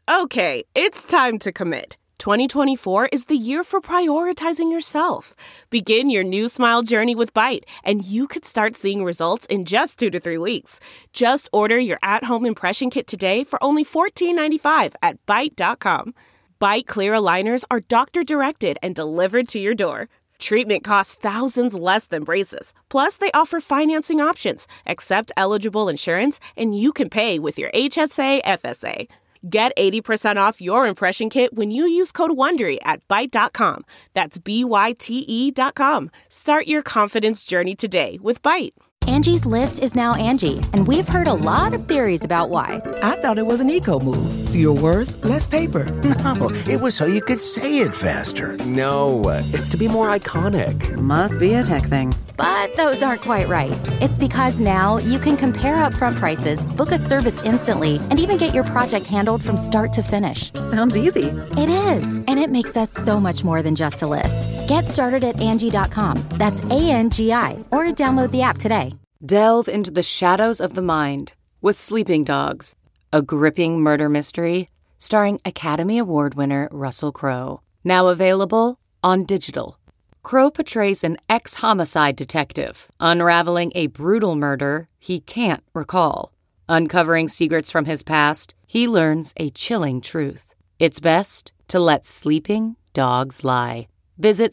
Okay, it's time to commit. 2024 is the year for prioritizing yourself. Begin your new smile journey with Byte, and you could start seeing results in just 2 to 3 weeks. Just order your at-home impression kit today for only $14.95 at Byte.com. Byte Clear aligners are doctor-directed and delivered to your door. Treatment costs thousands less than braces. Plus, they offer financing options, accept eligible insurance, and you can pay with your HSA, FSA. Get 80% off your impression kit when you use code WONDERY at Byte.com. That's BYTE.com. Start your confidence journey today with Byte. Angie's List is now Angie, and we've heard a lot of theories about why. I thought it was an eco move. Fewer words, less paper. No, it was so you could say it faster. No, it's to be more iconic. Must be a tech thing. But those aren't quite right. It's because now you can compare upfront prices, book a service instantly, and even get your project handled from start to finish. Sounds easy. It is, and it makes us so much more than just a list. Get started at Angie.com. That's ANGI, or download the app today. Delve into the shadows of the mind with Sleeping Dogs, a gripping murder mystery starring Academy Award winner Russell Crowe. Now available on digital. Crowe portrays an ex-homicide detective unraveling a brutal murder he can't recall. Uncovering secrets from his past, he learns a chilling truth. It's best to let sleeping dogs lie. Visit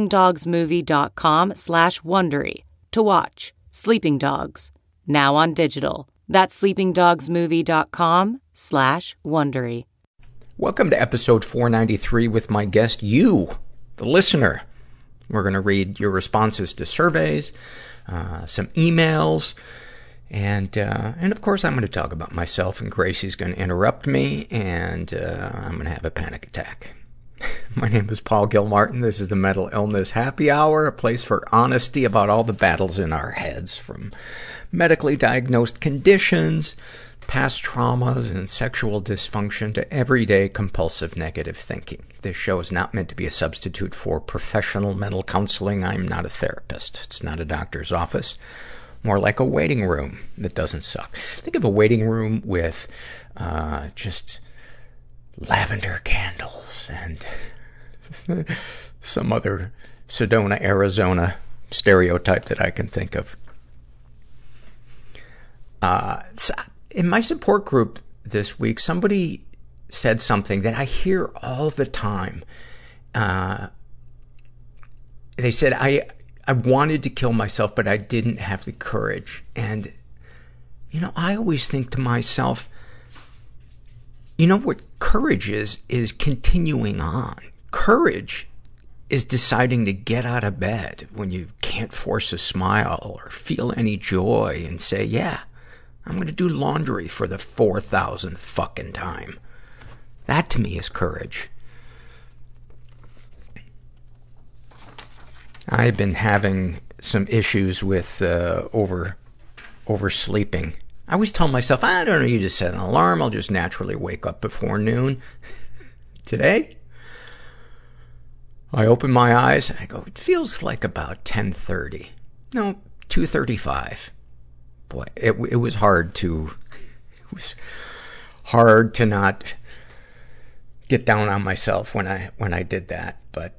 sleepingdogsmovie.com/Wondery to watch Sleeping Dogs, now on digital. That's sleepingdogsmovie.com/Wondery. Welcome to episode 493 with my guest, you, the listener. We're going to read your responses to surveys, some emails, and of course I'm going to talk about myself, and Gracie's going to interrupt me, and I'm going to have a panic attack. My name is Paul Gilmartin. This is the Mental Illness Happy Hour, a place for honesty about all the battles in our heads, from medically diagnosed conditions, past traumas, and sexual dysfunction to everyday compulsive negative thinking. This show is not meant to be a substitute for professional mental counseling. I'm not a therapist. It's not a doctor's office. More like a waiting room that doesn't suck. Think of a waiting room with just lavender candles and some other Sedona, Arizona stereotype that I can think of. In my support group this week, somebody said something that I hear all the time. They said, I wanted to kill myself, but I didn't have the courage. And, I always think to myself, what courage is continuing on. Courage is deciding to get out of bed when you can't force a smile or feel any joy and say, yeah, I'm going to do laundry for the 4,000th fucking time. That to me is courage. I've been having some issues with oversleeping. I always tell myself, I don't need to set an alarm. I'll just naturally wake up before noon. Today, I open my eyes. I go, it feels like about 10:30. No, 2:35. Boy, it was hard to not get down on myself when I did that. But,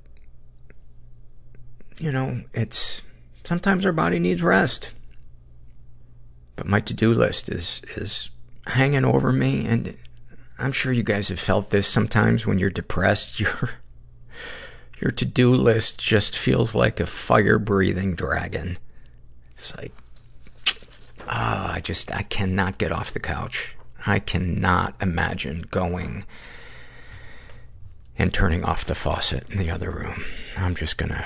it's, sometimes our body needs rest. But my to-do list is hanging over me, and I'm sure you guys have felt this sometimes when you're depressed. Your to-do list just feels like a fire-breathing dragon. It's like, I cannot get off the couch. I cannot imagine going and turning off the faucet in the other room. I'm just gonna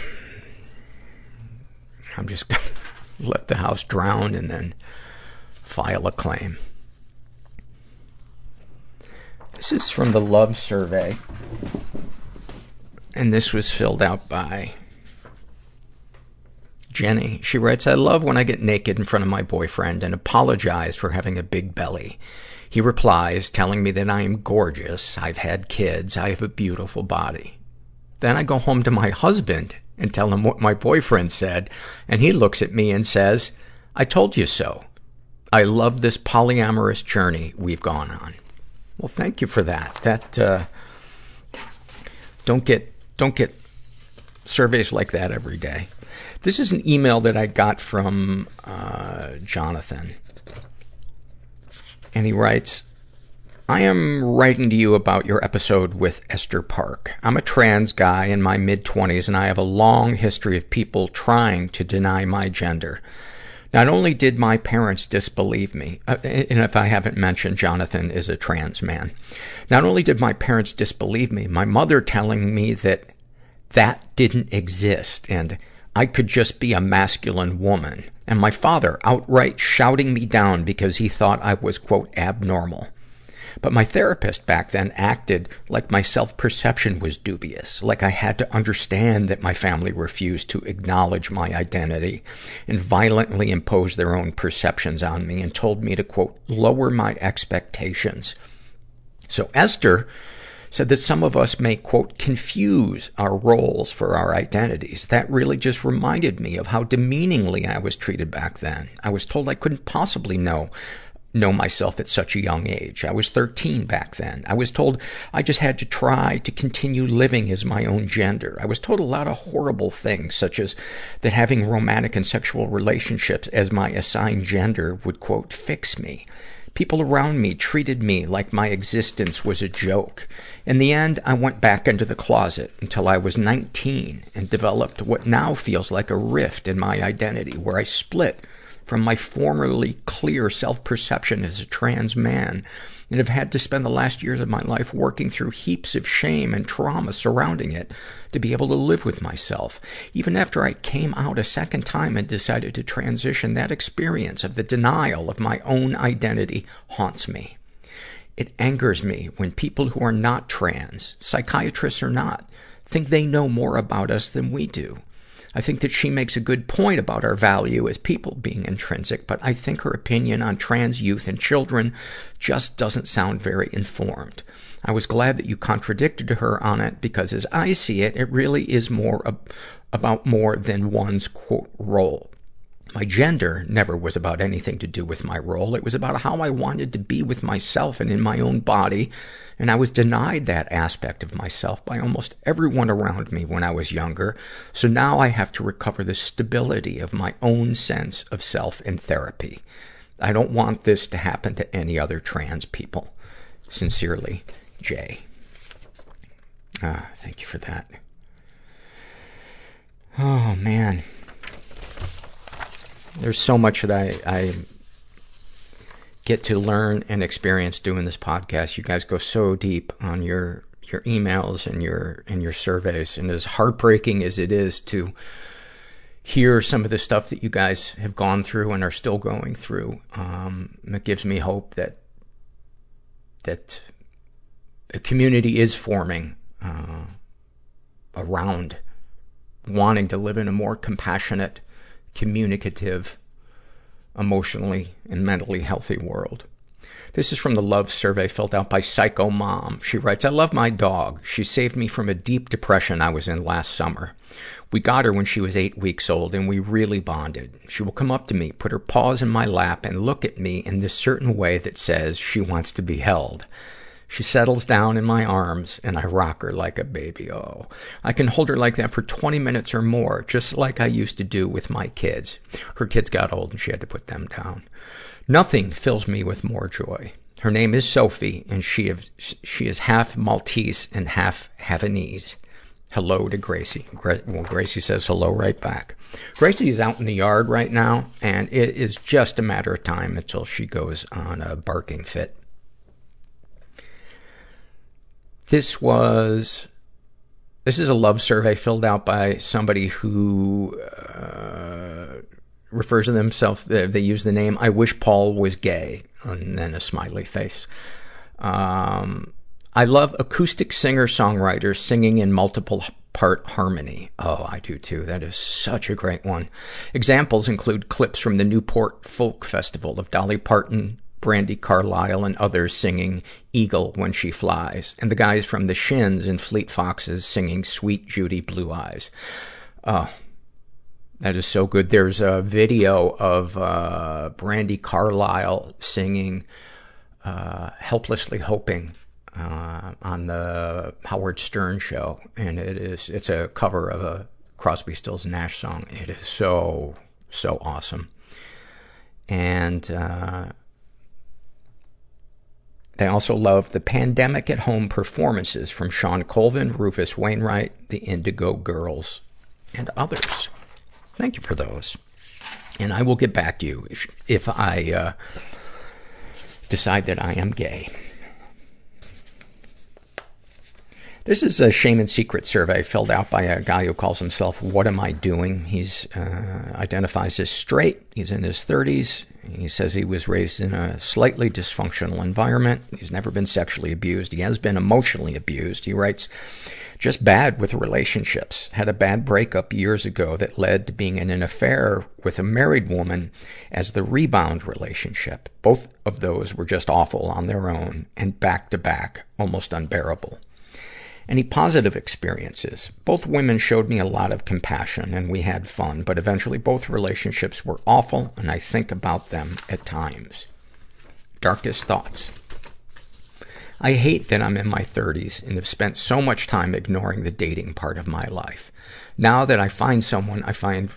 let the house drown and then file a claim. This is from the Love Survey, and this was filled out by Jenny. She writes, I love when I get naked in front of my boyfriend and apologize for having a big belly. He replies, telling me that I am gorgeous, I've had kids, I have a beautiful body. Then I go home to my husband and tell him what my boyfriend said, and he looks at me and says, I told you so. I love this polyamorous journey we've gone on. Well, thank you for that. Don't get surveys like that every day. This is an email that I got from Jonathan. And he writes, I am writing to you about your episode with Esther Park. I'm a trans guy in my mid-20s, and I have a long history of people trying to deny my gender. Not only did my parents disbelieve me, and if I haven't mentioned, Jonathan is a trans man. Not only did my parents disbelieve me, my mother telling me that didn't exist, and I could just be a masculine woman, and my father outright shouting me down because he thought I was, quote, abnormal. But my therapist back then acted like my self-perception was dubious, like I had to understand that my family refused to acknowledge my identity and violently impose their own perceptions on me and told me to, quote, lower my expectations. So Esther said that some of us may, quote, confuse our roles for our identities. That really just reminded me of how demeaningly I was treated back then. I was told I couldn't possibly know myself at such a young age. I was 13 back then. I was told I just had to try to continue living as my own gender. I was told a lot of horrible things, such as that having romantic and sexual relationships as my assigned gender would, quote, fix me. People around me treated me like my existence was a joke. In the end, I went back into the closet until I was 19 and developed what now feels like a rift in my identity, where I split from my formerly clear self-perception as a trans man, and have had to spend the last years of my life working through heaps of shame and trauma surrounding it to be able to live with myself. Even after I came out a second time and decided to transition, that experience of the denial of my own identity haunts me. It angers me when people who are not trans, psychiatrists or not, think they know more about us than we do. I think that she makes a good point about our value as people being intrinsic, but I think her opinion on trans youth and children just doesn't sound very informed. I was glad that you contradicted her on it because as I see it, it really is about more than one's, quote, role. My gender never was about anything to do with my role. It was about how I wanted to be with myself and in my own body, and I was denied that aspect of myself by almost everyone around me when I was younger, so now I have to recover the stability of my own sense of self in therapy. I don't want this to happen to any other trans people. Sincerely, Jay. Thank you for that. Oh, man. There's so much that I get to learn and experience doing this podcast. You guys go so deep on your emails and your surveys. And as heartbreaking as it is to hear some of the stuff that you guys have gone through and are still going through, it gives me hope that a community is forming around wanting to live in a more compassionate, communicative, emotionally and mentally healthy world. This is from the love survey filled out by Psycho Mom. She writes, I love my dog. She saved me from a deep depression I was in last summer. We got her when she was 8 weeks old, and we really bonded. She will come up to me, put her paws in my lap, and look at me in this certain way that says she wants to be held. She settles down in my arms, and I rock her like a baby. Oh, I can hold her like that for 20 minutes or more, just like I used to do with my kids. Her kids got old, and she had to put them down. Nothing fills me with more joy. Her name is Sophie, and she is half Maltese and half Havanese. Hello to Gracie. Well, Gracie says hello right back. Gracie is out in the yard right now, and it is just a matter of time until she goes on a barking fit. This is a love survey filled out by somebody who refers to themselves, they use the name, I wish Paul was gay, and then a smiley face. I love acoustic singer-songwriters singing in multiple-part harmony. Oh, I do too. That is such a great one. Examples include clips from the Newport Folk Festival of Dolly Parton, Brandi Carlile, and others singing Eagle When She Flies, and the guys from the Shins and Fleet Foxes singing Sweet Judy Blue Eyes. Oh, that is so good. There's a video of Brandi Carlile singing Helplessly Hoping on the Howard Stern show, and it's a cover of a Crosby, Stills, Nash song. It is so awesome. And they also love the Pandemic at Home performances from Sean Colvin, Rufus Wainwright, the Indigo Girls, and others. Thank you for those. And I will get back to you if I decide that I am gay. This is a shame and secret survey filled out by a guy who calls himself What Am I Doing? He's identifies as straight. He's in his 30s. He says he was raised in a slightly dysfunctional environment. He's never been sexually abused. He has been emotionally abused. He writes, just bad with relationships. Had a bad breakup years ago that led to being in an affair with a married woman as the rebound relationship. Both of those were just awful on their own and back to back, almost unbearable. Any positive experiences? Both women showed me a lot of compassion and we had fun, but eventually both relationships were awful and I think about them at times. Darkest thoughts. I hate that I'm in my 30s and have spent so much time ignoring the dating part of my life. Now that I find someone I find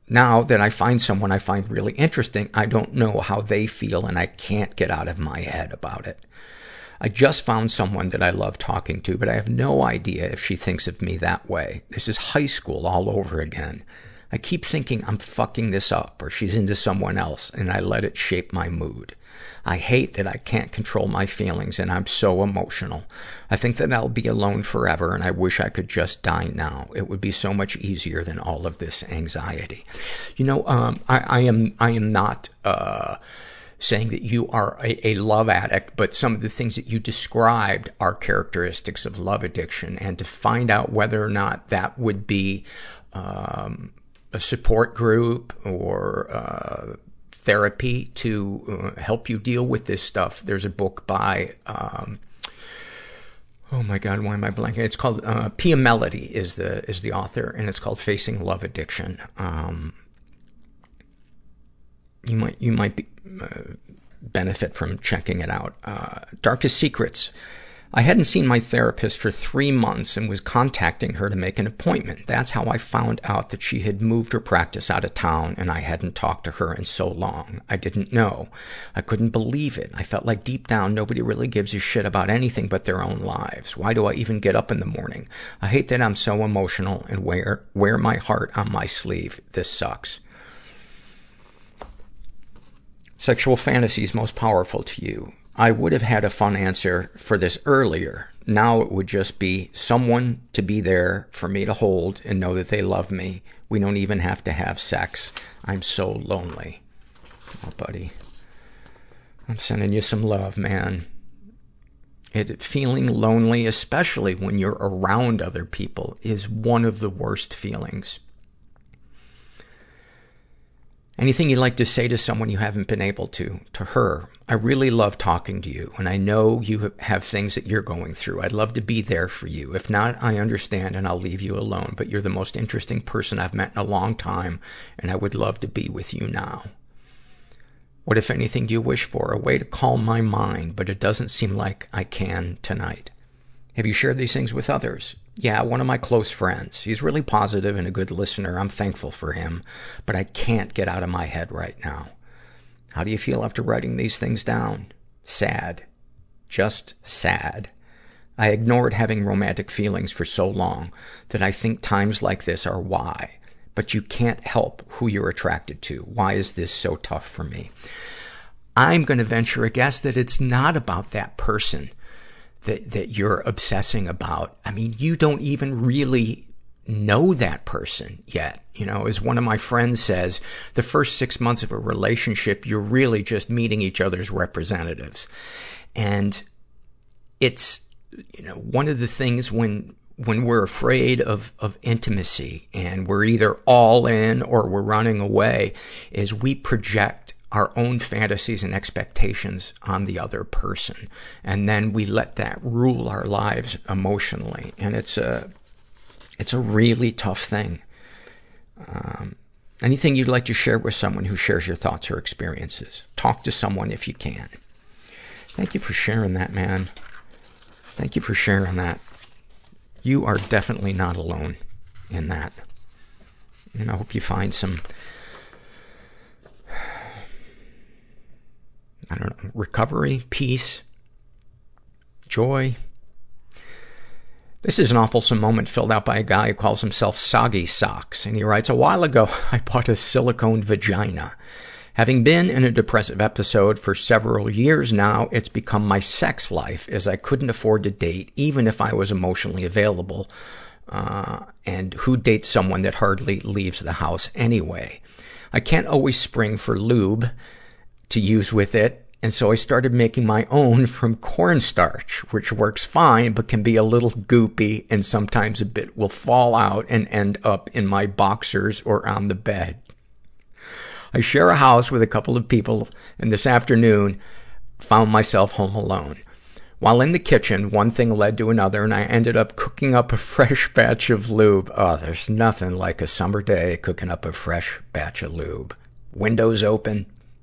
really interesting, I don't know how they feel and I can't get out of my head about it. I just found someone that I love talking to, but I have no idea if she thinks of me that way. This is high school all over again. I keep thinking I'm fucking this up or she's into someone else and I let it shape my mood. I hate that I can't control my feelings and I'm so emotional. I think that I'll be alone forever and I wish I could just die now. It would be so much easier than all of this anxiety. You know, I am not, saying that you are a love addict, but some of the things that you described are characteristics of love addiction. And to find out whether or not that would be a support group or therapy to help you deal with this stuff, there's a book by oh my God, why am I blanking? It's called Pia Mellody is the author, and it's called Facing Love Addiction. You might be, benefit from checking it out. Darkest Secrets. I hadn't seen my therapist for 3 months and was contacting her to make an appointment. That's how I found out that she had moved her practice out of town and I hadn't talked to her in so long. I didn't know. I couldn't believe it. I felt like deep down nobody really gives a shit about anything but their own lives. Why do I even get up in the morning? I hate that I'm so emotional and wear my heart on my sleeve. This sucks. Sexual fantasies most powerful to you. I would have had a fun answer for this earlier. Now it would just be someone to be there for me to hold and know that they love me. We don't even have to have sex. I'm so lonely. Oh, buddy. I'm sending you some love, man. Feeling lonely, especially when you're around other people, is one of the worst feelings. Anything you'd like to say to someone you haven't been able to her? I really love talking to you, and I know you have things that you're going through. I'd love to be there for you. If not, I understand and I'll leave you alone, but you're the most interesting person I've met in a long time, and I would love to be with you now. What, if anything, do you wish for? A way to calm my mind, but it doesn't seem like I can tonight. Have you shared these things with others? Yeah, one of my close friends. He's really positive and a good listener. I'm thankful for him, but I can't get out of my head right now. How do you feel after writing these things down? Sad. Just sad. I ignored having romantic feelings for so long that I think times like this are why. But you can't help who you're attracted to. Why is this so tough for me? I'm going to venture a guess that it's not about that person that you're obsessing about. I mean, you don't even really know that person yet. You know, as one of my friends says, the first 6 months of a relationship, you're really just meeting each other's representatives. And it's, you know, one of the things when we're afraid of intimacy and we're either all in or we're running away is we project our own fantasies and expectations on the other person. And then we let that rule our lives emotionally. And it's a really tough thing. Anything you'd like to share with someone who shares your thoughts or experiences? Talk to someone if you can. Thank you for sharing that, man. Thank you for sharing that. You are definitely not alone in that. And I hope you find some, I don't know, recovery, peace, joy. This is an awfulsome moment filled out by a guy who calls himself Soggy Socks. And he writes, a while ago, I bought a silicone vagina. Having been in a depressive episode for several years now, it's become my sex life, as I couldn't afford to date, even if I was emotionally available. And who dates someone that hardly leaves the house anyway? I can't always spring for lube to use with it, and so I started making my own from cornstarch, which works fine, but can be a little goopy, and sometimes a bit will fall out and end up in my boxers or on the bed. I share a house with a couple of people, and this afternoon found myself home alone. While in the kitchen, one thing led to another, and I ended up cooking up a fresh batch of lube. Oh, there's nothing like a summer day cooking up a fresh batch of lube. Windows open.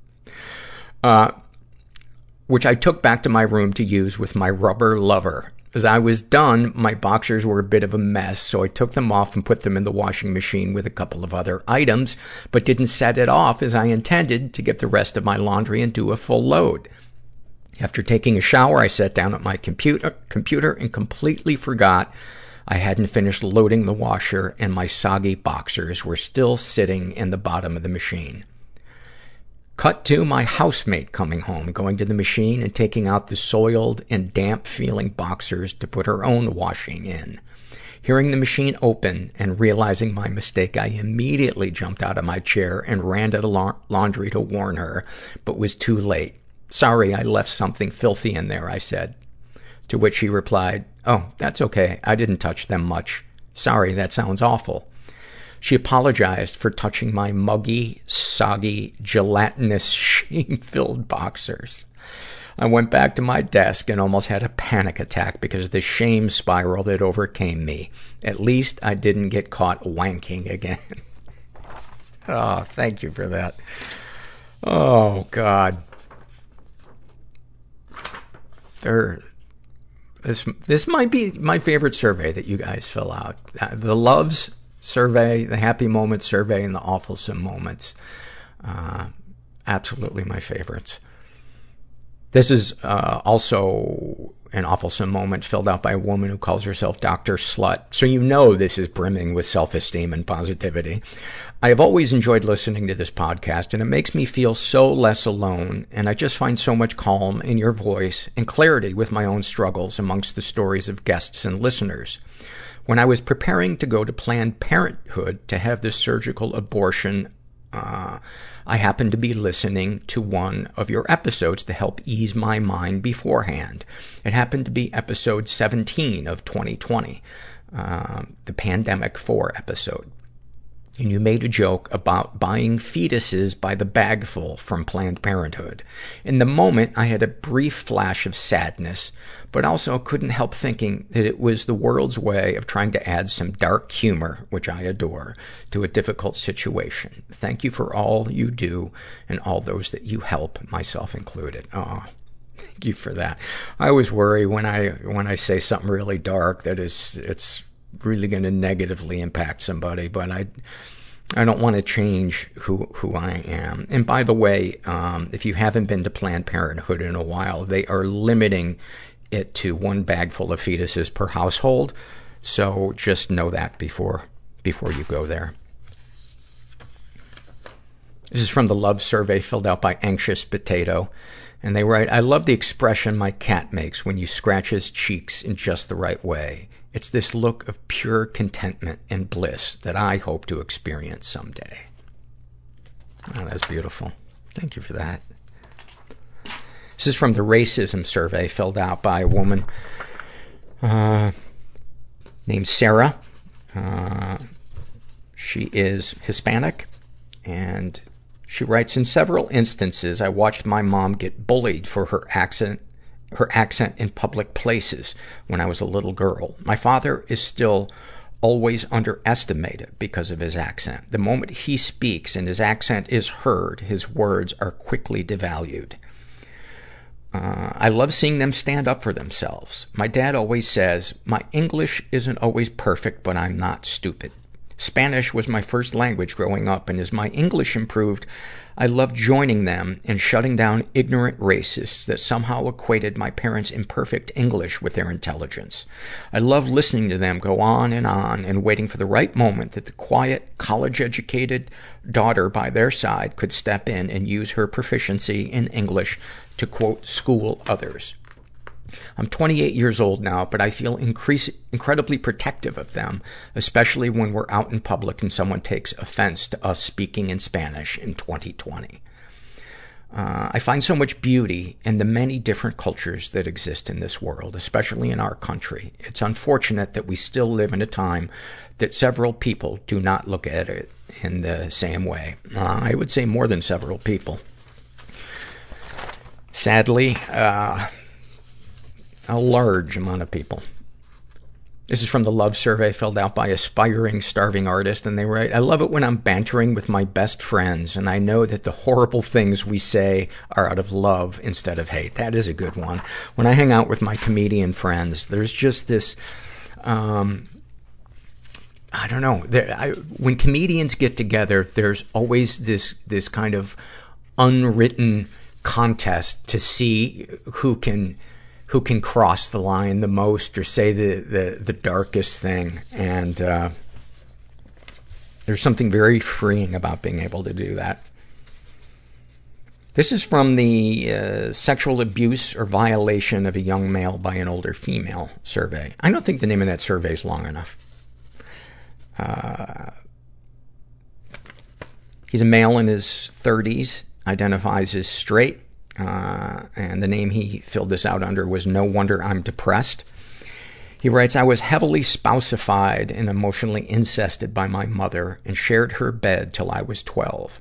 Which I took back to my room to use with my rubber lover. As I was done, my boxers were a bit of a mess, so I took them off and put them in the washing machine with a couple of other items, but didn't set it off as I intended to get the rest of my laundry and do a full load. After taking a shower, I sat down at my computer and completely forgot I hadn't finished loading the washer, and my soggy boxers were still sitting in the bottom of the machine. Cut to my housemate coming home, going to the machine and taking out the soiled and damp-feeling boxers to put her own washing in. Hearing the machine open and realizing my mistake, I immediately jumped out of my chair and ran to the laundry to warn her, but was too late. Sorry, I left something filthy in there, I said. To which she replied, oh, that's okay. I didn't touch them much. Sorry, that sounds awful. She apologized for touching my muggy, soggy, gelatinous, shame-filled boxers. I went back to my desk and almost had a panic attack because of the shame spiral that overcame me. At least I didn't get caught wanking again. Oh, thank you for that. Oh, God. This might be my favorite survey that you guys fill out. The loves survey, the happy moments survey, and the awfulsome moments. Absolutely my favorites. This is also an awfulsome moment filled out by a woman who calls herself Dr. Slut. So you know this is brimming with self-esteem and positivity. I have always enjoyed listening to this podcast, and it makes me feel so less alone, and I just find so much calm in your voice and clarity with my own struggles amongst the stories of guests and listeners. When I was preparing to go to Planned Parenthood to have this surgical abortion, I happened to be listening to one of your episodes to help ease my mind beforehand. It happened to be episode 17 of 2020, the Pandemic 4 episode. And you made a joke about buying fetuses by the bagful from Planned Parenthood. In the moment, I had a brief flash of sadness, but also couldn't help thinking that it was the world's way of trying to add some dark humor, which I adore, to a difficult situation. Thank you for all you do and all those that you help, myself included. Oh, thank you for that. I always worry when I say something really dark that it's really going to negatively impact somebody, but I don't want to change who I am. And by the way, if you haven't been to Planned Parenthood in a while, they are limiting it to one bag full of fetuses per household. So just know that before you go there. This is from the love survey filled out by Anxious Potato. And they write, I love the expression my cat makes when you scratch his cheeks in just the right way. It's this look of pure contentment and bliss that I hope to experience someday. Oh, that's beautiful. Thank you for that. This is from the racism survey filled out by a woman named Sarah. She is Hispanic, and she writes, in several instances, I watched my mom get bullied for her accent in public places when I was a little girl. My father is still always underestimated because of his accent. The moment he speaks and his accent is heard, his words are quickly devalued. I love seeing them stand up for themselves. My dad always says, my English isn't always perfect, but I'm not stupid. Spanish was my first language growing up, and as my English improved, I loved joining them and shutting down ignorant racists that somehow equated my parents' imperfect English with their intelligence. I loved listening to them go on and waiting for the right moment that the quiet, college-educated daughter by their side could step in and use her proficiency in English to, quote, school others. I'm 28 years old now, but I feel incredibly protective of them, especially when we're out in public and someone takes offense to us speaking in Spanish in 2020. I find so much beauty in the many different cultures that exist in this world, especially in our country. It's unfortunate that we still live in a time that several people do not look at it in the same way. I would say more than several people. Sadly, a large amount of people. This is from the love survey filled out by aspiring starving artist, and they write, I love it when I'm bantering with my best friends, and I know that the horrible things we say are out of love instead of hate. That is a good one. When I hang out with my comedian friends, there's just this, I don't know. When comedians get together, there's always this kind of unwritten contest to see who can cross the line the most or say the darkest thing. And there's something very freeing about being able to do that. This is from the sexual abuse or violation of a young male by an older female survey. I don't think the name of that survey is long enough. He's a male in his 30s, identifies as straight. And the name he filled this out under was No Wonder I'm Depressed. He writes, I was heavily spouseified and emotionally incested by my mother and shared her bed till I was 12.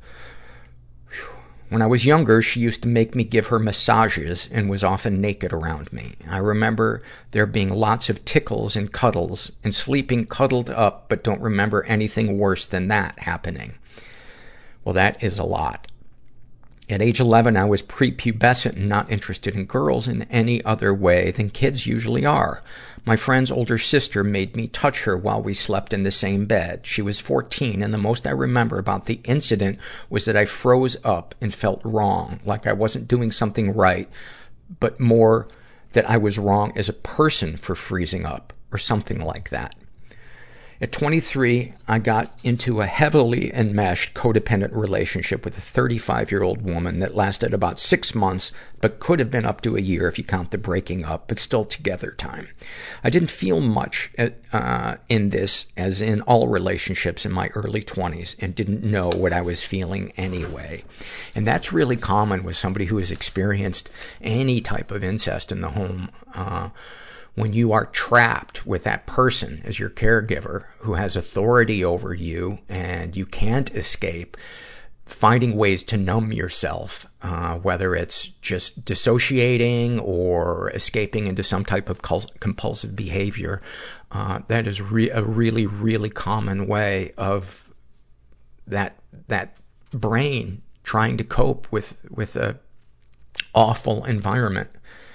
When I was younger, she used to make me give her massages and was often naked around me. I remember there being lots of tickles and cuddles and sleeping cuddled up, but don't remember anything worse than that happening. Well, that is a lot. At age 11, I was prepubescent and not interested in girls in any other way than kids usually are. My friend's older sister made me touch her while we slept in the same bed. She was 14, and the most I remember about the incident was that I froze up and felt wrong, like I wasn't doing something right, but more that I was wrong as a person for freezing up, or something like that. At 23, I got into a heavily enmeshed codependent relationship with a 35-year-old woman that lasted about 6 months, but could have been up to a year if you count the breaking up, but still together time. I didn't feel much in this, as in all relationships in my early 20s, and didn't know what I was feeling anyway. And that's really common with somebody who has experienced any type of incest in the home. When you are trapped with that person as your caregiver who has authority over you and you can't escape, finding ways to numb yourself, whether it's just dissociating or escaping into some type of compulsive behavior, that is a really, really common way of that brain trying to cope with a awful environment.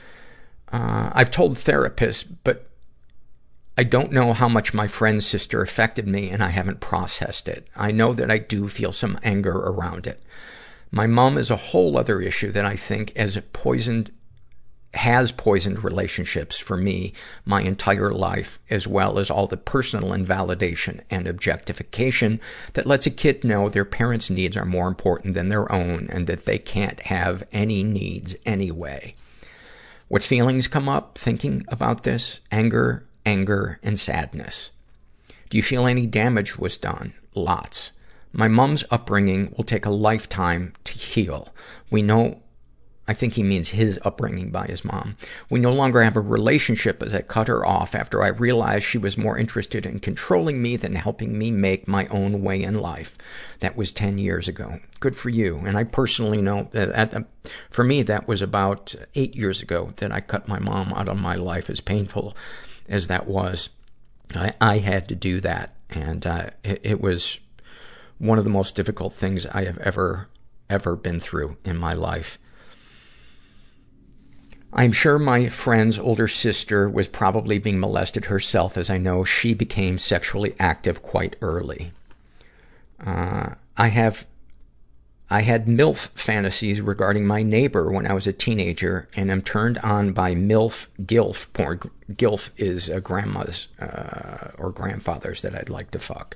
I've told therapists, but I don't know how much my friend's sister affected me, and I haven't processed it. I know that I do feel some anger around it. My mom is a whole other issue that I think has poisoned relationships for me my entire life, as well as all the personal invalidation and objectification that lets a kid know their parents' needs are more important than their own and that they can't have any needs anyway. What feelings come up thinking about this? Anger, and sadness. Do you feel any damage was done? Lots. My mom's upbringing will take a lifetime to heal. I think he means his upbringing by his mom. We no longer have a relationship as I cut her off after I realized she was more interested in controlling me than helping me make my own way in life. That was 10 years ago. Good for you. And I personally know that for me, that was about 8 years ago that I cut my mom out of my life, as painful as that was. I had to do that. And it was one of the most difficult things I have ever been through in my life. I'm sure my friend's older sister was probably being molested herself, as I know she became sexually active quite early. I had MILF fantasies regarding my neighbor when I was a teenager, and am turned on by MILF, GILF porn. GILF is grandma's or grandfathers that I'd like to fuck.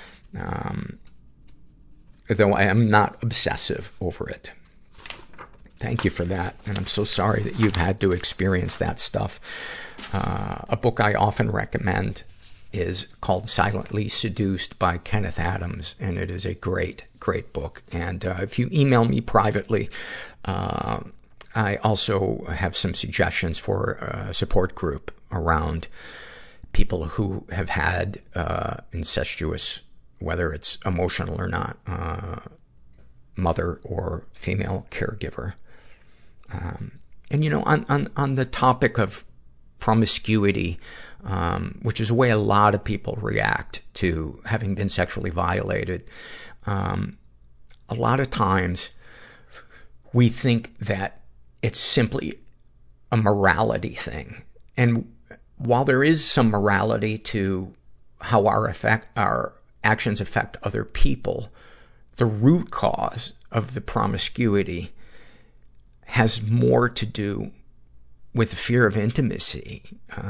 Though I am not obsessive over it. Thank you for that, and I'm so sorry that you've had to experience that stuff. A book I often recommend is called Silently Seduced by Kenneth Adams, and it is a great, great book. And if you email me privately, I also have some suggestions for a support group around people who have had incestuous, whether it's emotional or not, mother or female caregiver. And you know, on the topic of promiscuity, which is the way a lot of people react to having been sexually violated, a lot of times we think that it's simply a morality thing. And while there is some morality to how our actions affect other people, the root cause of the promiscuity has more to do with the fear of intimacy,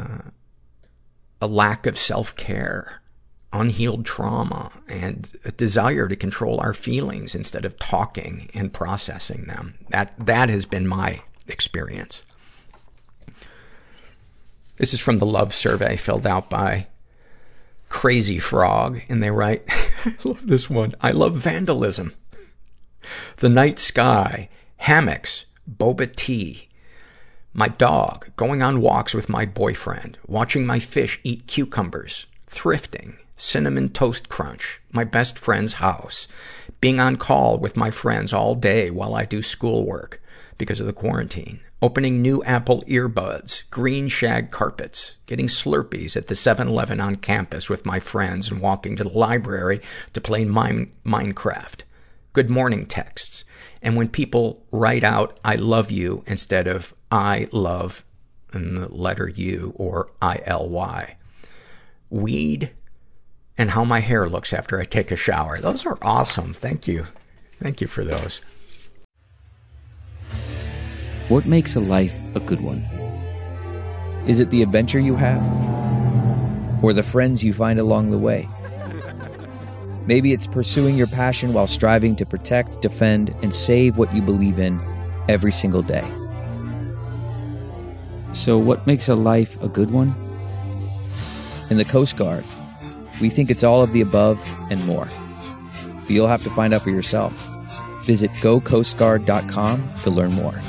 a lack of self-care, unhealed trauma, and a desire to control our feelings instead of talking and processing them. That has been my experience. This is from the love survey filled out by Crazy Frog, and they write, I love this one. I love vandalism. The night sky, hammocks, boba tea, my dog, going on walks with my boyfriend, watching my fish eat cucumbers, thrifting, cinnamon toast crunch, my best friend's house, being on call with my friends all day while I do schoolwork because of the quarantine, opening new Apple earbuds, green shag carpets, getting Slurpees at the 7-Eleven on campus with my friends, and walking to the library to play Minecraft, good morning texts, and when people write out, I love you, instead of I love, and the letter U, or ILY. Weed, and how my hair looks after I take a shower. Those are awesome. Thank you. Thank you for those. What makes a life a good one? Is it the adventure you have? Or the friends you find along the way? Maybe it's pursuing your passion while striving to protect, defend, and save what you believe in every single day. So what makes a life a good one? In the Coast Guard, we think it's all of the above and more. But you'll have to find out for yourself. Visit gocoastguard.com to learn more.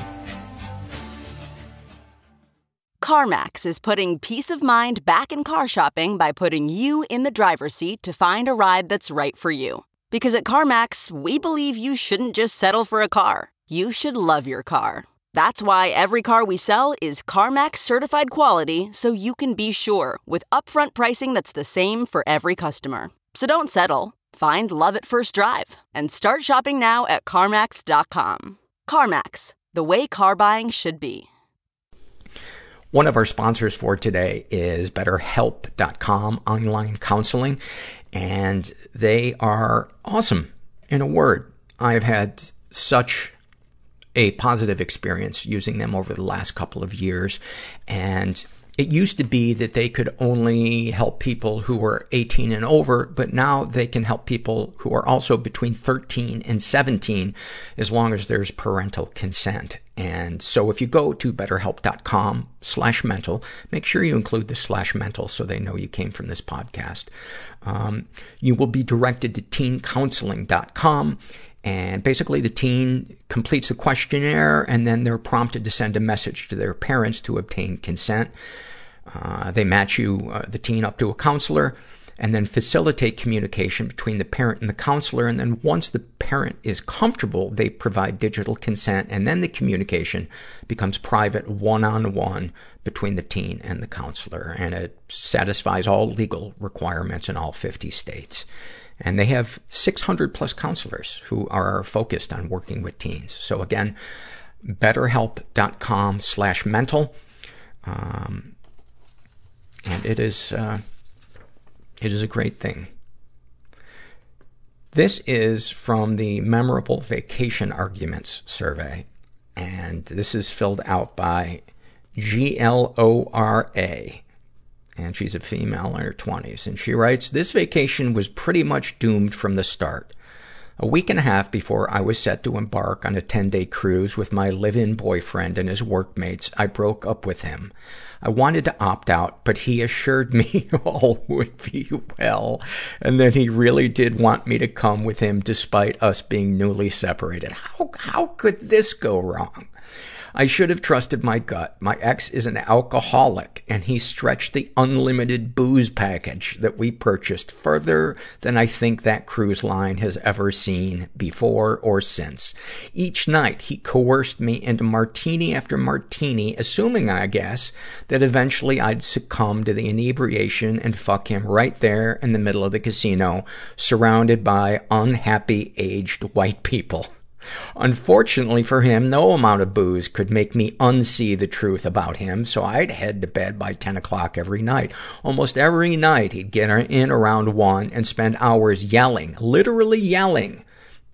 CarMax is putting peace of mind back in car shopping by putting you in the driver's seat to find a ride that's right for you. Because at CarMax, we believe you shouldn't just settle for a car. You should love your car. That's why every car we sell is CarMax certified quality, so you can be sure, with upfront pricing that's the same for every customer. So don't settle. Find love at first drive and start shopping now at CarMax.com. CarMax, the way car buying should be. One of our sponsors for today is BetterHelp.com online counseling, and they are awesome. In a word, I've had such a positive experience using them over the last couple of years, and it used to be that they could only help people who were 18 and over, but now they can help people who are also between 13 and 17 as long as there's parental consent. And so if you go to betterhelp.com/mental, make sure you include the /mental so they know you came from this podcast. You will be directed to teencounseling.com. And basically the teen completes a questionnaire, and then they're prompted to send a message to their parents to obtain consent. They match the teen up to a counselor, and then facilitate communication between the parent and the counselor. And then once the parent is comfortable, they provide digital consent, and then the communication becomes private, one-on-one between the teen and the counselor. And it satisfies all legal requirements in all 50 states. And they have 600 plus counselors who are focused on working with teens. So again, betterhelp.com/mental. And it is a great thing. This is from the Memorable Vacation Arguments survey, and this is filled out by GLORA, and she's a female in her 20s, and she writes, "This vacation was pretty much doomed from the start. A week and a half before I was set to embark on a 10-day cruise with my live-in boyfriend and his workmates, I broke up with him. I wanted to opt out, but he assured me all would be well, and that he really did want me to come with him despite us being newly separated. How could this go wrong? I should have trusted my gut. My ex is an alcoholic, and he stretched the unlimited booze package that we purchased further than I think that cruise line has ever seen before or since. Each night, he coerced me into martini after martini, assuming, I guess, that eventually I'd succumb to the inebriation and fuck him right there in the middle of the casino, surrounded by unhappy, aged white people. Unfortunately for him, no amount of booze could make me unsee the truth about him, so I'd head to bed by 10 o'clock every night. Almost every night, he'd get in around 1 and spend hours yelling, literally yelling,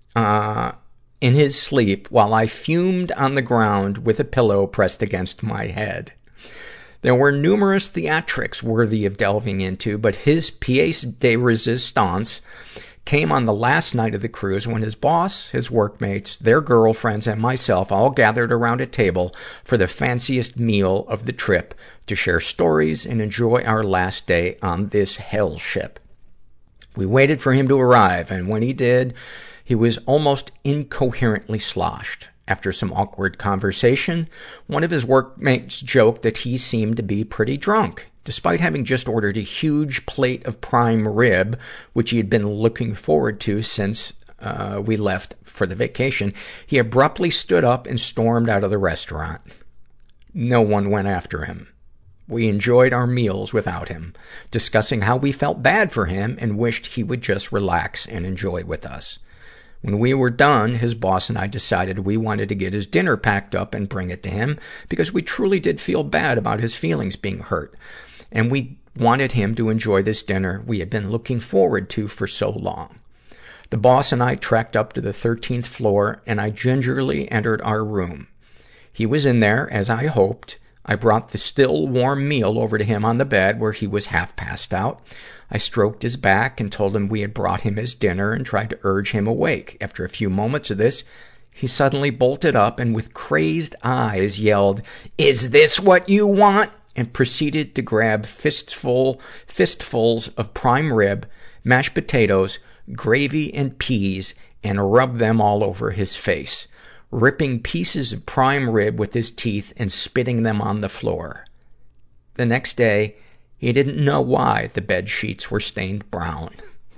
in his sleep while I fumed on the ground with a pillow pressed against my head. There were numerous theatrics worthy of delving into, but his pièce de résistance came on the last night of the cruise when his boss, his workmates, their girlfriends, and myself all gathered around a table for the fanciest meal of the trip to share stories and enjoy our last day on this hell ship. We waited for him to arrive, and when he did, he was almost incoherently sloshed. After some awkward conversation, one of his workmates joked that he seemed to be pretty drunk. Despite having just ordered a huge plate of prime rib, which he had been looking forward to since we left for the vacation, he abruptly stood up and stormed out of the restaurant. No one went after him. We enjoyed our meals without him, discussing how we felt bad for him and wished he would just relax and enjoy with us. When we were done, his boss and I decided we wanted to get his dinner packed up and bring it to him because we truly did feel bad about his feelings being hurt. And we wanted him to enjoy this dinner we had been looking forward to for so long. The boss and I trekked up to the 13th floor, and I gingerly entered our room. He was in there, as I hoped. I brought the still warm meal over to him on the bed where he was half passed out. I stroked his back and told him we had brought him his dinner and tried to urge him awake. After a few moments of this, he suddenly bolted up and with crazed eyes yelled, "Is this what you want?" and proceeded to grab fistfuls of prime rib, mashed potatoes, gravy, and peas, and rub them all over his face, ripping pieces of prime rib with his teeth and spitting them on the floor. The next day, he didn't know why the bed sheets were stained brown.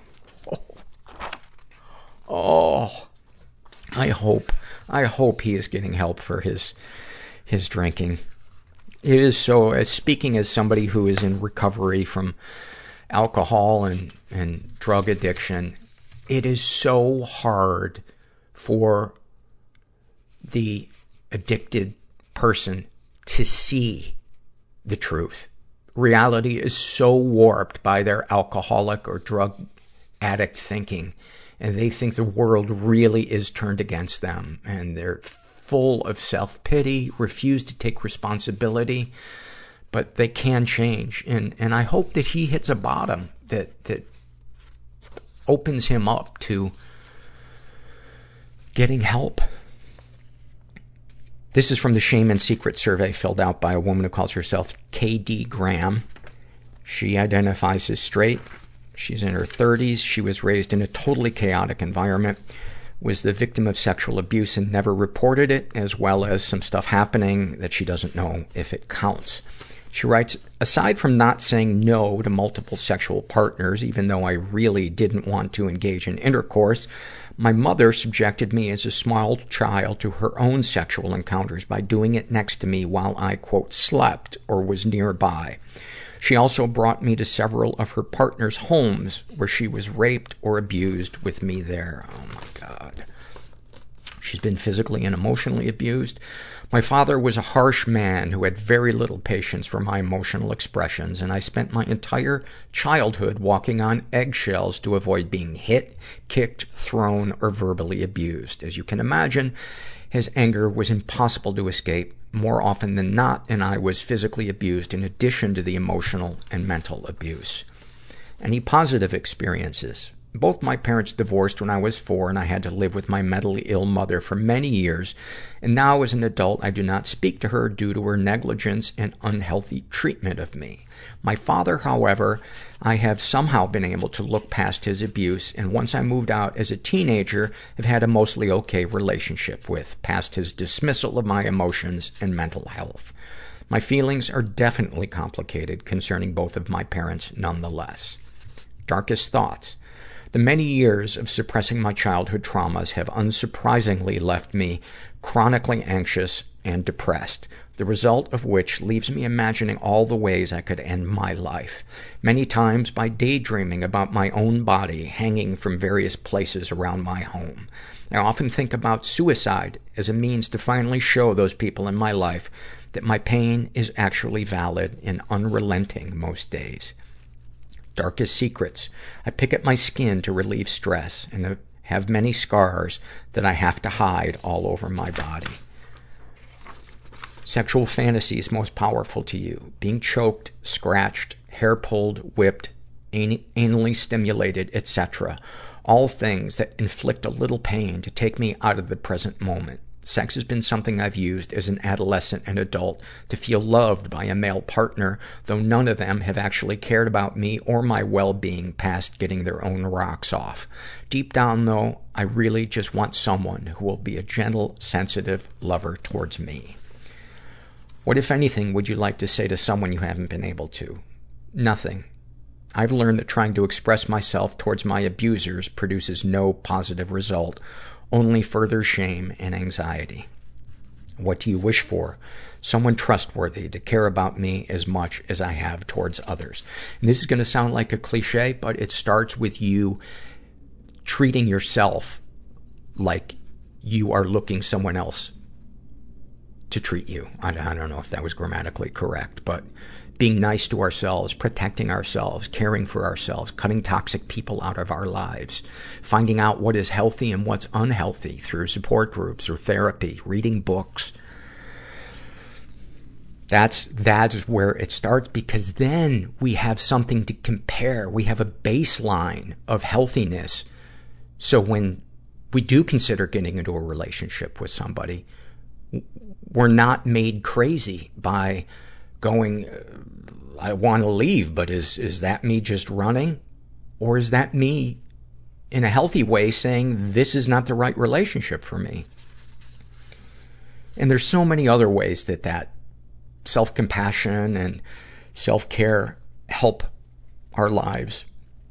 I hope he is getting help for his drinking. It is so, as speaking as somebody who is in recovery from alcohol and drug addiction, it is so hard for the addicted person to see the truth. Reality is so warped by their alcoholic or drug addict thinking, and they think the world really is turned against them, and they're full of self-pity, refuse to take responsibility, but they can change. And I hope that he hits a bottom that opens him up to getting help. This is from the Shame and Secret survey filled out by a woman who calls herself K.D. Graham. She identifies as straight. She's in her 30s. She was raised in a totally chaotic environment, was the victim of sexual abuse and never reported it, as well as some stuff happening that she doesn't know if it counts. She writes, aside from not saying no to multiple sexual partners, even though I really didn't want to engage in intercourse, my mother subjected me as a small child to her own sexual encounters by doing it next to me while I, quote, slept or was nearby. She also brought me to several of her partner's homes where she was raped or abused with me there. Oh my God. She's been physically and emotionally abused. My father was a harsh man who had very little patience for my emotional expressions, and I spent my entire childhood walking on eggshells to avoid being hit, kicked, thrown, or verbally abused. As you can imagine, his anger was impossible to escape. More often than not, and I was physically abused in addition to the emotional and mental abuse. Any positive experiences? Both my parents divorced when I was 4, and I had to live with my mentally ill mother for many years. And now, as an adult, I do not speak to her due to her negligence and unhealthy treatment of me. My father, however, I have somehow been able to look past his abuse, and once I moved out as a teenager, have had a mostly okay relationship with, past his dismissal of my emotions and mental health. My feelings are definitely complicated concerning both of my parents nonetheless. Darkest thoughts. The many years of suppressing my childhood traumas have unsurprisingly left me chronically anxious and depressed, the result of which leaves me imagining all the ways I could end my life, many times by daydreaming about my own body hanging from various places around my home. I often think about suicide as a means to finally show those people in my life that my pain is actually valid and unrelenting most days. Darkest secrets. I pick at my skin to relieve stress and have many scars that I have to hide all over my body. Sexual fantasies most powerful to you. Being choked, scratched, hair pulled, whipped, anally stimulated, etc. All things that inflict a little pain to take me out of the present moment. Sex has been something I've used as an adolescent and adult to feel loved by a male partner, though none of them have actually cared about me or my well-being past getting their own rocks off. Deep down, though, I really just want someone who will be a gentle, sensitive lover towards me. What, if anything, would you like to say to someone you haven't been able to? Nothing. I've learned that trying to express myself towards my abusers produces no positive result, only further shame and anxiety. What do you wish for? Someone trustworthy to care about me as much as I have towards others. And this is going to sound like a cliche, but it starts with you treating yourself like you are looking someone else to treat you. I don't know if that was grammatically correct, but being nice to ourselves, protecting ourselves, caring for ourselves, cutting toxic people out of our lives, finding out what is healthy and what's unhealthy through support groups or therapy, reading books. That's where it starts, because then we have something to compare. We have a baseline of healthiness. So when we do consider getting into a relationship with somebody, we're not made crazy by going, I want to leave, but is that me just running? Or is that me in a healthy way saying, this is not the right relationship for me? And there's so many other ways that self-compassion and self-care help our lives.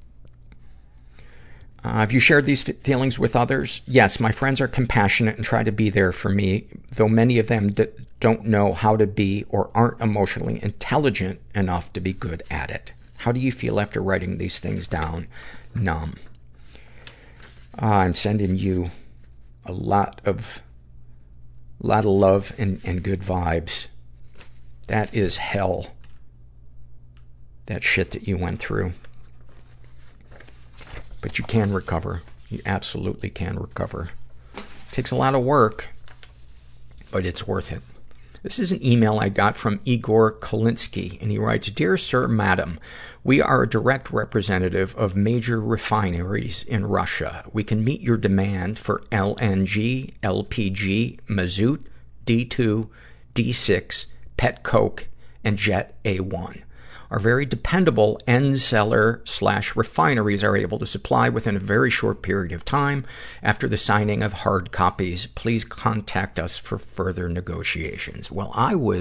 Have you shared these feelings with others? Yes, my friends are compassionate and try to be there for me, though many of them don't know how to be or aren't emotionally intelligent enough to be good at it. How do you feel after writing these things down? Numb. I'm sending you a lot of love and good vibes. That is hell. That shit that you went through. But you can recover. You absolutely can recover. It takes a lot of work, but it's worth it. This is an email I got from Igor Kolinsky, and he writes, Dear Sir, Madam, we are a direct representative of major refineries in Russia. We can meet your demand for LNG, LPG, mazout, D2, D6, pet coke, and jet A1. Our very dependable end seller / refineries are able to supply within a very short period of time after the signing of hard copies. Please contact us for further negotiations. Well,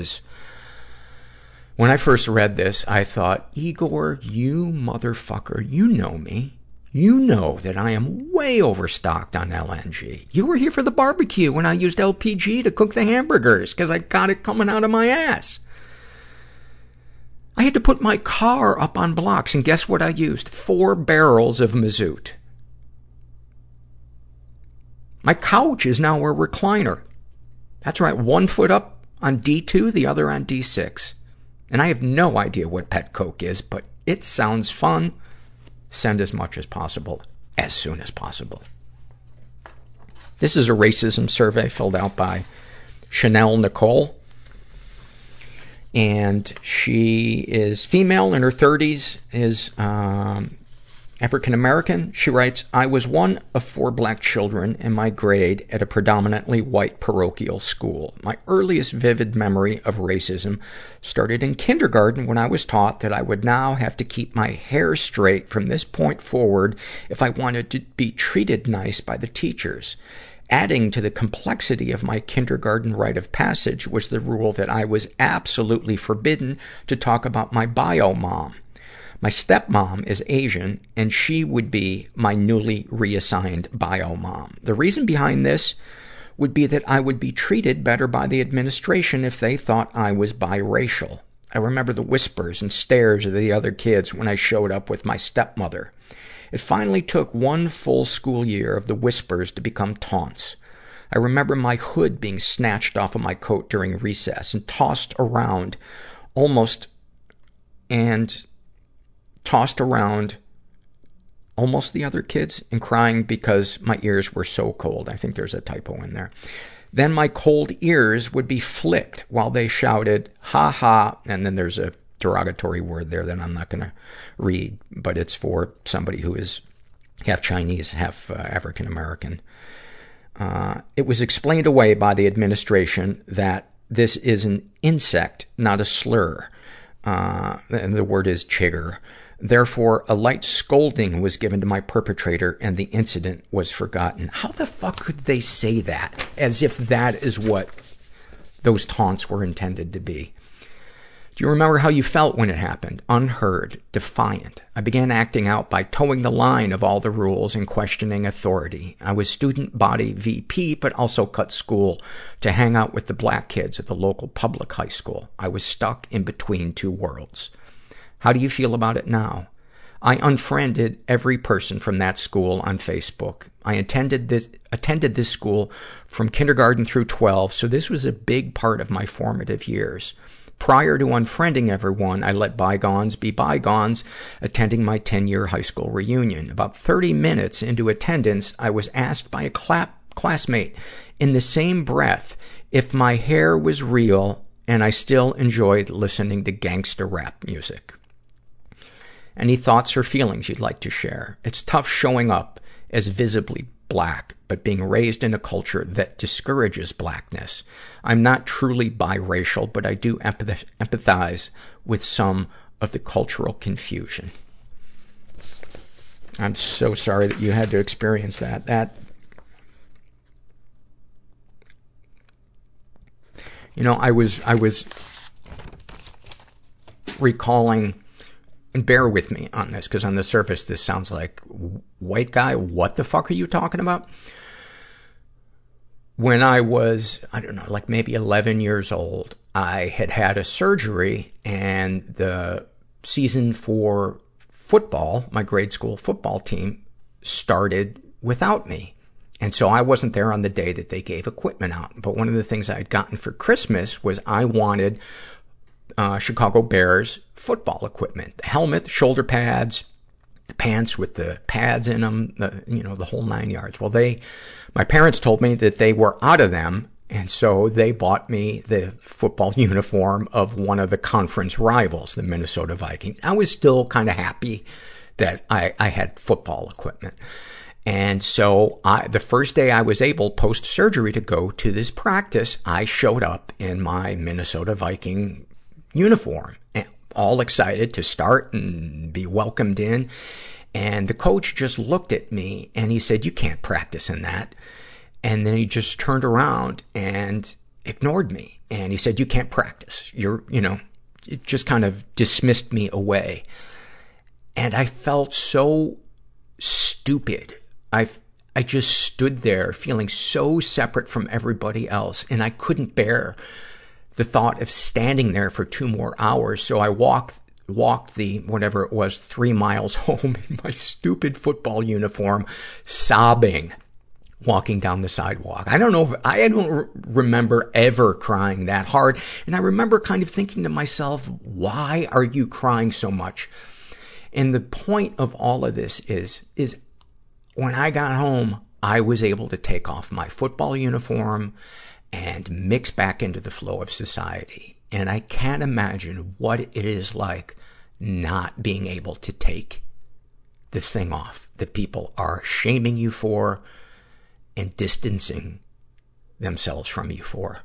when I first read this, I thought, Igor, you motherfucker, you know me. You know that I am way overstocked on LNG. You were here for the barbecue when I used LPG to cook the hamburgers because I got it coming out of my ass. I had to put my car up on blocks, and guess what I used? 4 barrels of mazout. My couch is now a recliner. That's right, one foot up on D2, the other on D6. And I have no idea what pet coke is, but it sounds fun. Send as much as possible, as soon as possible. This is a racism survey filled out by Chanel Nicole. And she is female, in her 30s, is African-American. She writes, I was one of 4 black children in my grade at a predominantly white parochial school. My earliest vivid memory of racism started in kindergarten when I was taught that I would now have to keep my hair straight from this point forward if I wanted to be treated nice by the teachers. Adding to the complexity of my kindergarten rite of passage was the rule that I was absolutely forbidden to talk about my bio mom. My stepmom is Asian, and she would be my newly reassigned bio mom. The reason behind this would be that I would be treated better by the administration if they thought I was biracial. I remember the whispers and stares of the other kids when I showed up with my stepmother. It finally took 1 full school year of the whispers to become taunts. I remember my hood being snatched off of my coat during recess and tossed around almost the other kids, and crying because my ears were so cold. I think there's a typo in there. Then my cold ears would be flicked while they shouted, ha ha, and then there's a derogatory word there that I'm not going to read, but it's for somebody who is half Chinese, half African-American. It was explained away by the administration that this is an insect, not a slur. And the word is chigger. Therefore, a light scolding was given to my perpetrator and the incident was forgotten. How the fuck could they say that? As if that is what those taunts were intended to be. Do you remember how you felt when it happened? Unheard, defiant. I began acting out by towing the line of all the rules and questioning authority. I was student body VP, but also cut school to hang out with the black kids at the local public high school. I was stuck in between 2 worlds. How do you feel about it now? I unfriended every person from that school on Facebook. I attended this school from kindergarten through 12, so this was a big part of my formative years. Prior to unfriending everyone, I let bygones be bygones, attending my 10-year high school reunion. About 30 minutes into attendance, I was asked by a classmate in the same breath if my hair was real and I still enjoyed listening to gangster rap music. Any thoughts or feelings you'd like to share? It's tough showing up as visibly black, but being raised in a culture that discourages blackness. I'm not truly biracial, but I do empathize with some of the cultural confusion. I'm so sorry that you had to experience that. You know, I was recalling, and bear with me on this, because on the surface this sounds like, white guy, what the fuck are you talking about? When I was, I don't know, like maybe 11 years old, I had had a surgery, and the season for football, my grade school football team, started without me. And so I wasn't there on the day that they gave equipment out. But one of the things I had gotten for Christmas was I wanted Chicago Bears football equipment. The helmet, the shoulder pads, the pants with the pads in them, the whole 9 yards. Well, my parents told me that they were out of them, and so they bought me the football uniform of one of the conference rivals, the Minnesota Vikings. I was still kind of happy that I had football equipment. And so the first day I was able, post-surgery, to go to this practice, I showed up in my Minnesota Viking uniform, all excited to start and be welcomed in. And the coach just looked at me and he said, "You can't practice in that." And then he just turned around and ignored me. And he said, "You can't practice. It just kind of dismissed me away. And I felt so stupid. I just stood there feeling so separate from everybody else, and I couldn't bear the thought of standing there for 2 more hours. So I walked the, whatever it was, 3 miles home in my stupid football uniform, sobbing, walking down the sidewalk. I don't remember ever crying that hard. And I remember kind of thinking to myself, why are you crying so much? And the point of all of this is when I got home, I was able to take off my football uniform and mix back into the flow of society. And I can't imagine what it is like not being able to take the thing off that people are shaming you for and distancing themselves from you for.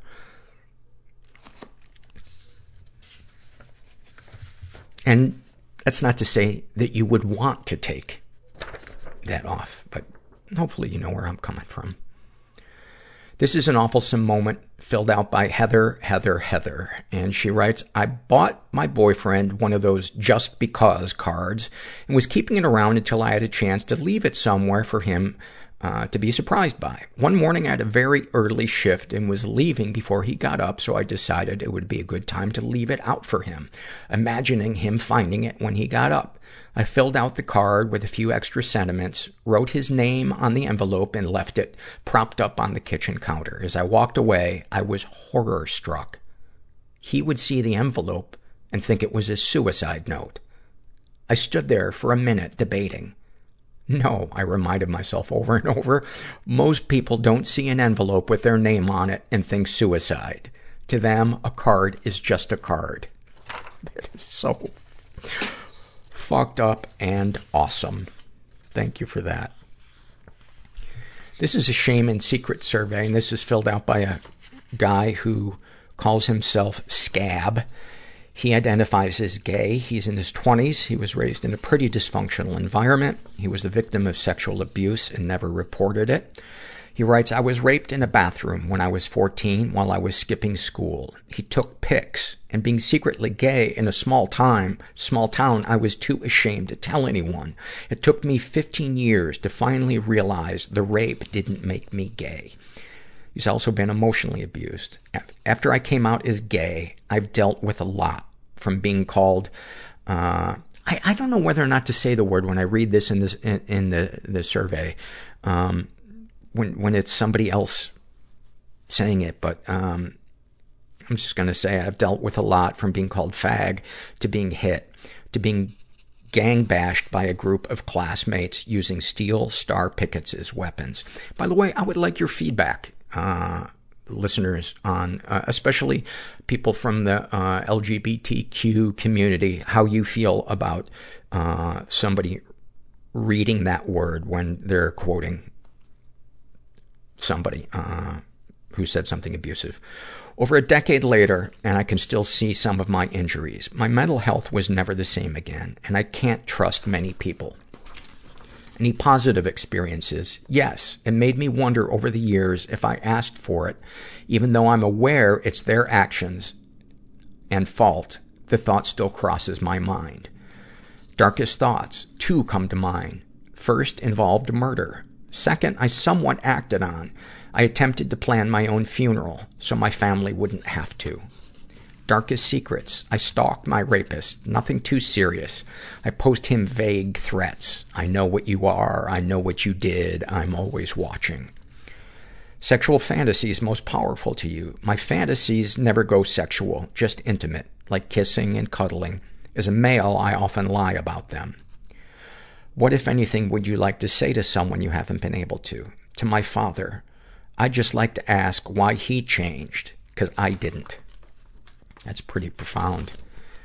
And that's not to say that you would want to take that off, but hopefully you know where I'm coming from. This is an awfulsome moment filled out by Heather. And she writes, I bought my boyfriend one of those just because cards and was keeping it around until I had a chance to leave it somewhere for him to be surprised by. One morning I had a very early shift and was leaving before he got up, so I decided it would be a good time to leave it out for him, imagining him finding it when he got up. I filled out the card with a few extra sentiments, wrote his name on the envelope, and left it propped up on the kitchen counter. As I walked away, I was horror-struck. He would see the envelope and think it was a suicide note. I stood there for a minute debating. No, I reminded myself over and over, most people don't see an envelope with their name on it and think suicide. To them, a card is just a card. That is so fucked up and awesome. Thank you for that. This is a shame and secret survey, and this is filled out by a guy who calls himself Scab. He identifies as gay. He's in his 20s. He was raised in a pretty dysfunctional environment. He was the victim of sexual abuse and never reported it. He writes, I was raped in a bathroom when I was 14 while I was skipping school. He took pics, and being secretly gay in a small town, I was too ashamed to tell anyone. It took me 15 years to finally realize the rape didn't make me gay. He's also been emotionally abused. After I came out as gay, I've dealt with a lot, from being called, I don't know whether or not to say the word when I read this in the survey, when it's somebody else saying it, but I'm just gonna say I've dealt with a lot, from being called fag, to being hit, to being gang bashed by a group of classmates using steel star pickets as weapons. By the way, I would like your feedback, listeners, on especially people from the LGBTQ community, how you feel about somebody reading that word when they're quoting somebody who said something abusive. Over a decade later, and I can still see some of my injuries, my mental health was never the same again, and I can't trust many people. Any positive experiences? Yes. It made me wonder over the years if I asked for it, even though I'm aware it's their actions and fault. The thought still crosses my mind. Darkest thoughts, two come to mind. First involved murder. Second, I somewhat acted on. I attempted to plan my own funeral so my family wouldn't have to. Darkest secrets. I stalked my rapist. Nothing too serious. I post him vague threats. I know what you are. I know what you did. I'm always watching. Sexual fantasies most powerful to you. My fantasies never go sexual, just intimate, like kissing and cuddling. As a male, I often lie about them. What, if anything, would you like to say to someone you haven't been able to? To my father. I'd just like to ask why he changed, 'cause I didn't. That's pretty profound.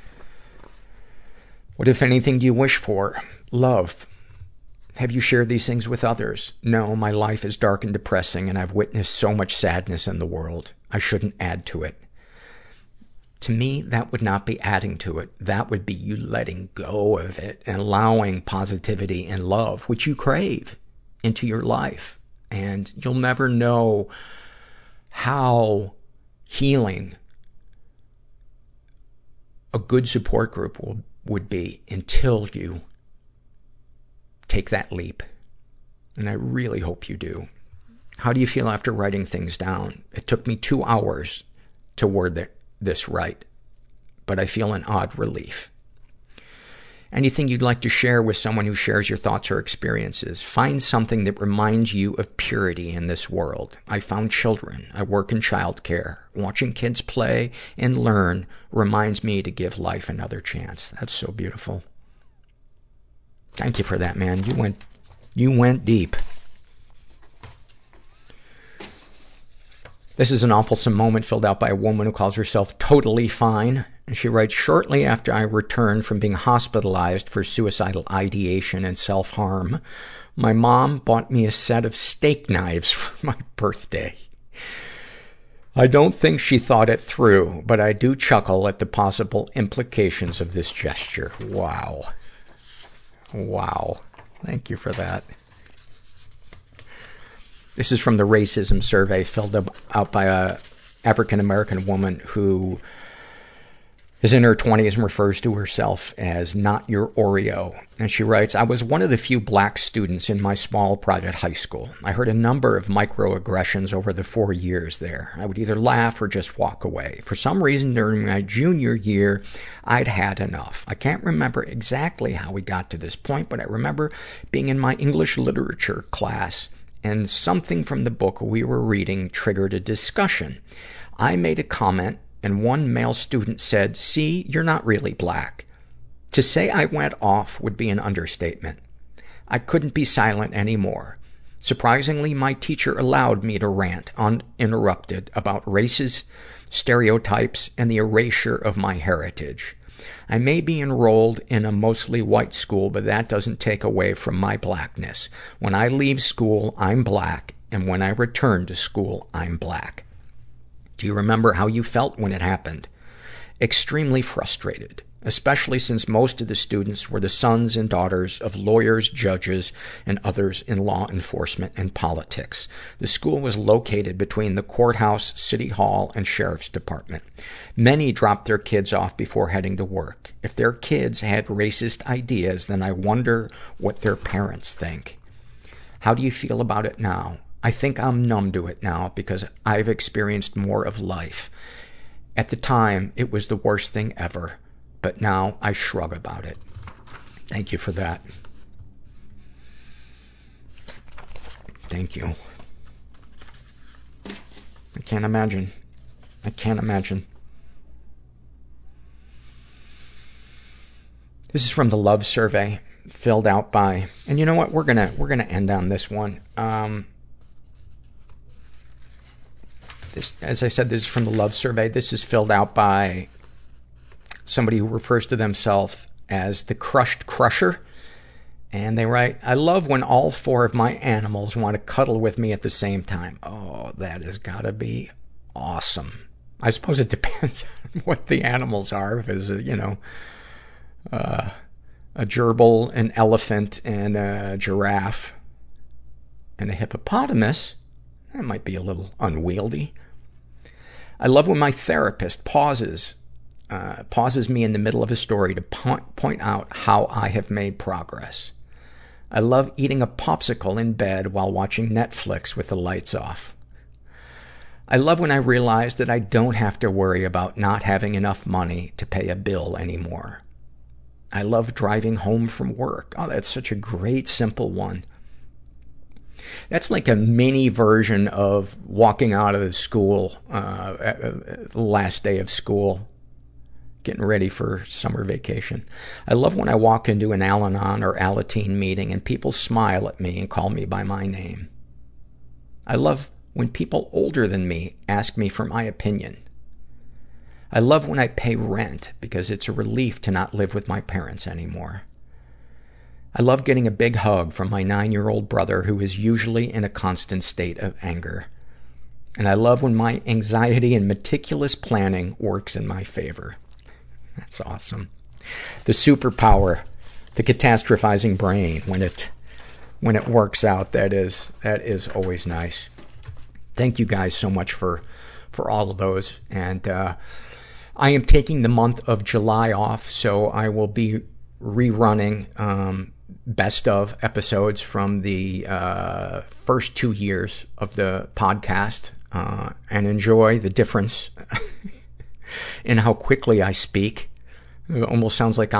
What, if anything, do you wish for? Love. Have you shared these things with others? No, my life is dark and depressing, and I've witnessed so much sadness in the world. I shouldn't add to it. To me, that would not be adding to it. That would be you letting go of it and allowing positivity and love, which you crave, into your life. And you'll never know how healing a good support group would be until you take that leap. And I really hope you do. How do you feel after writing things down? It took me 2 hours to word this right, but I feel an odd relief. Anything you'd like to share with someone who shares your thoughts or experiences. Find something that reminds you of purity in this world. I found children. I work in childcare. Watching kids play and learn reminds me to give life another chance. That's so beautiful. Thank you for that, man. You went deep. This is an awfulsome moment filled out by a woman who calls herself Totally Fine. And she writes, shortly after I returned from being hospitalized for suicidal ideation and self-harm, my mom bought me a set of steak knives for my birthday. I don't think she thought it through, but I do chuckle at the possible implications of this gesture. Wow. Wow. Thank you for that. This is from the racism survey filled out by a African-American woman who is in her 20s and refers to herself as not your Oreo. And she writes, I was one of the few black students in my small private high school. I heard a number of microaggressions over the 4 years there. I would either laugh or just walk away. For some reason, during my junior year, I'd had enough. I can't remember exactly how we got to this point, but I remember being in my English literature class and something from the book we were reading triggered a discussion. I made a comment, and one male student said, see, you're not really black. To say I went off would be an understatement. I couldn't be silent anymore. Surprisingly, my teacher allowed me to rant uninterrupted about races, stereotypes, and the erasure of my heritage. I may be enrolled in a mostly white school, but that doesn't take away from my blackness. When I leave school, I'm black, and when I return to school, I'm black. Do you remember how you felt when it happened? Extremely frustrated, especially since most of the students were the sons and daughters of lawyers, judges, and others in law enforcement and politics. The school was located between the courthouse, city hall, and sheriff's department. Many dropped their kids off before heading to work. If their kids had racist ideas, then I wonder what their parents think. How do you feel about it now? I think I'm numb to it now because I've experienced more of life. At the time, it was the worst thing ever, but now I shrug about it. Thank you for that. Thank you. I can't imagine. This is from the Love Survey, filled out by, and you know what? We're gonna end on this one. As I said, this is from the Love Survey. This is filled out by somebody who refers to themselves as the Crushed Crusher. And they write, I love when all 4 of my animals want to cuddle with me at the same time. Oh, that has got to be awesome. I suppose it depends on what the animals are. If it's, a gerbil, an elephant, and a giraffe, and a hippopotamus, that might be a little unwieldy. I love when my therapist pauses me in the middle of a story to point out how I have made progress. I love eating a popsicle in bed while watching Netflix with the lights off. I love when I realize that I don't have to worry about not having enough money to pay a bill anymore. I love driving home from work. Oh, that's such a great, simple one. That's like a mini version of walking out of the school, the last day of school, getting ready for summer vacation. I love when I walk into an Al-Anon or Alateen meeting and people smile at me and call me by my name. I love when people older than me ask me for my opinion. I love when I pay rent because it's a relief to not live with my parents anymore. I love getting a big hug from my 9-year-old brother who is usually in a constant state of anger. And I love when my anxiety and meticulous planning works in my favor. That's awesome. The superpower, the catastrophizing brain, when it works out, that is always nice. Thank you guys so much for all of those. And I am taking the month of July off, so I will be rerunning best of episodes from the first 2 years of the podcast, and enjoy the difference in how quickly I speak. It almost sounds like I'm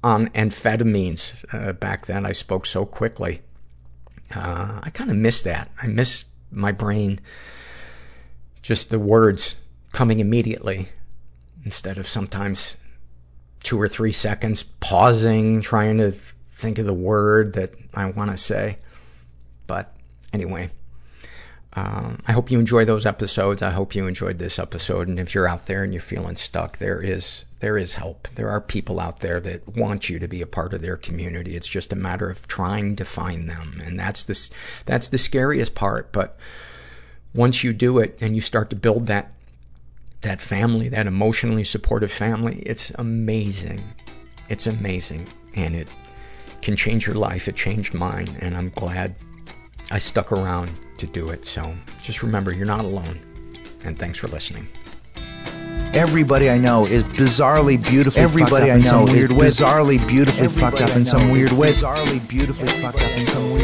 on amphetamines back then. I spoke so quickly. I kind of miss that. I miss my brain, just the words coming immediately instead of sometimes 2 or 3 seconds pausing, trying to think of the word that I want to say. But anyway, I hope you enjoy those episodes. I hope you enjoyed this episode. And if you're out there and you're feeling stuck, there is help. There are people out there that want you to be a part of their community. It's just a matter of trying to find them. And that's the scariest part. But once you do it and you start to build that family, that emotionally supportive family, it's amazing. It's amazing. And it can change your life. It changed mine. And I'm glad I stuck around to do it. So just remember, you're not alone. And thanks for listening. Everybody I know is bizarrely beautifully fucked up in some weird way. Bizarrely beautifully fucked up in some weird way. Bizarrely beautifully fucked up in some weird way.